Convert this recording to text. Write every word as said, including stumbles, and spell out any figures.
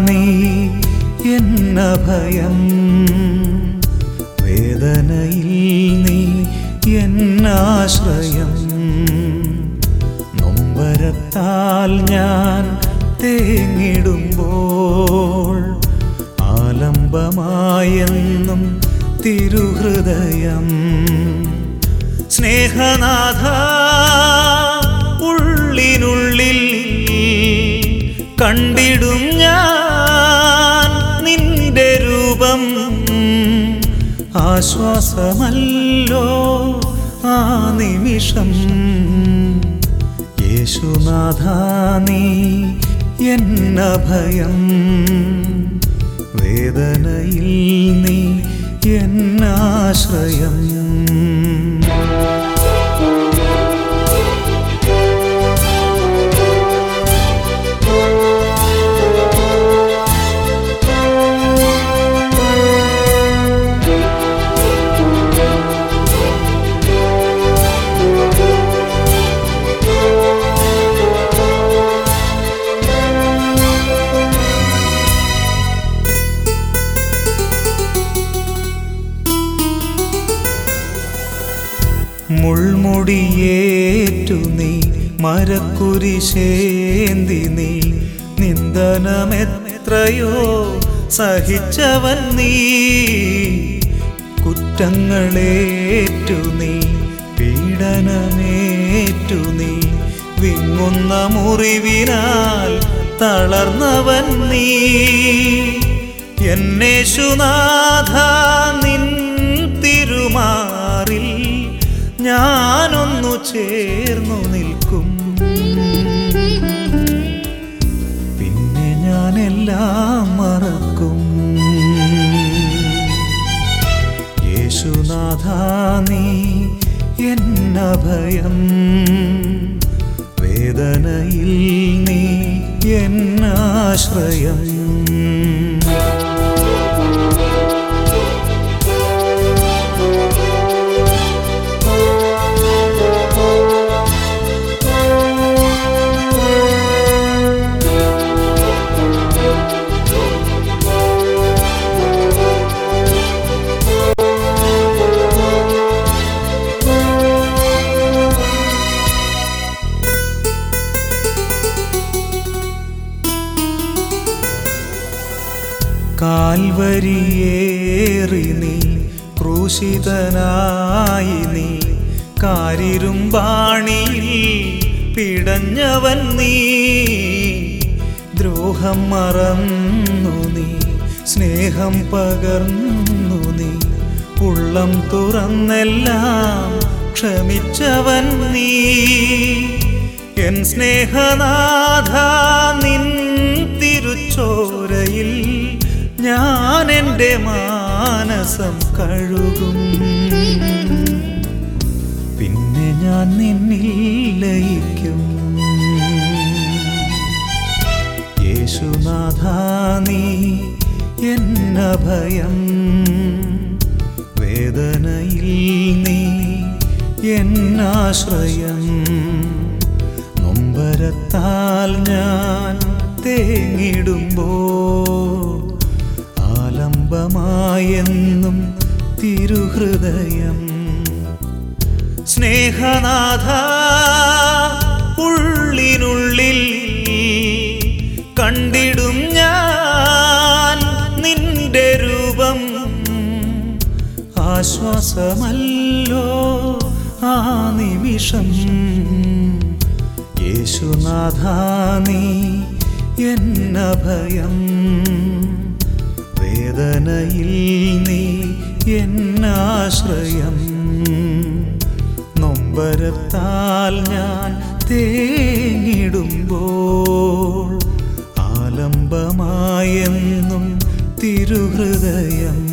നീ എന്നഭയം, വേദനയിൽ നീ എന്നാശ്രയം. നൊമ്പരത്താൽ ഞാൻ തേങ്ങിടുമ്പോൾ ആലംബമായെന്നും തിരുഹൃദയം. സ്നേഹനാഥ ഉള്ളിനുള്ളിൽ കണ്ടിടും ഞാൻ നിന്റെ രൂപം. ആശ്വാസമല്ലോ ആ നിമിഷം. യേശുനാഥ നീ എന്നഭയം, വേദനയിൽ നീ എന്നാശ്രയം. മുൾമുടിയേറ്റു നീ മരക്കുരിശേന്തി നീ നിന്ദനമെത്രയോ സഹിച്ചവൻ നീ. കുറ്റങ്ങളേറ്റു നീ പീഡനമേറ്റു നീ വിങ്ങുന്ന മുറിവിനാൽ തളർന്നവൻ നീ. എന്നേശുനാഥ നിൻ തിരുമാറിൽ ഞാനൊന്നു ചേർന്നു നിൽക്കും. പിന്നെ ഞാനെല്ലാം മറക്കും. യേശുനാഥ നീ എന്നഭയം, വേദനയിൽ നീ എന്നാശ്രയം. കാൽവരിയേറി നീ ക്രൂശിതനായി നീ കാരിരുമ്പാണിയിൽ പിടഞ്ഞവൻ നീ. ദ്രോഹം മറന്നു നീ സ്നേഹം പകർന്നു നീ ഉള്ളം തുറന്നെല്ലാം ക്ഷമിച്ചവൻ നീ. എൻ സ്നേഹനാഥ നിൻ തിരുച്ചോരയിൽ ഞാൻ എൻ്റെ മാനസം കഴുകും. പിന്നെ ഞാൻ നിന്നിൽ ലയിക്കും. യേശുനാഥ നീ എന്നഭയം, വേദനയിൽ നീ എന്നാശ്രയം. നൊമ്പരത്താൽ ഞാൻ തേങ്ങിടുമ്പോൾ ആലംബമായെന്നും തിരുഹൃദയം. സ്നേഹനാഥ ഉള്ളിനുള്ളിൽ കണ്ടിടും ഞാൻ നിന്റെ രൂപം. ആശ്വാസമല്ലോ ആ നിമിഷം. യേശുനാഥ നീ എന്നഭയം, വേദനയിൽ നീ എന്നാശ്രയം. നൊമ്പരത്താൽ ഞാൻ തേങ്ങിടുമ്പോൾ ആലംബമായെന്നും തിരുഹൃദയം.